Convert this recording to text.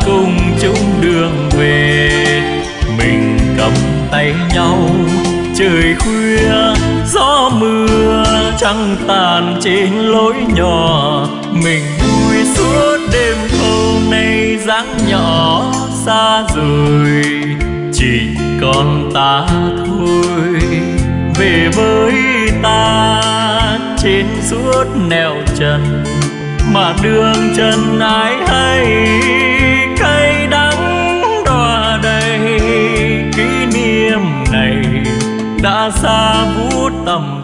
cùng chung đường về. Mình cầm tay nhau trời khuya gió mưa trăng tàn trên lối nhỏ. Mình vui suốt đêm hôm nay dáng nhỏ xa rồi, chỉ còn ta thôi. Về với ta trên suốt nẻo trần, mà đường trần ai hay cay đắng đọa đầy. Kỷ niệm này đã xa vút tầm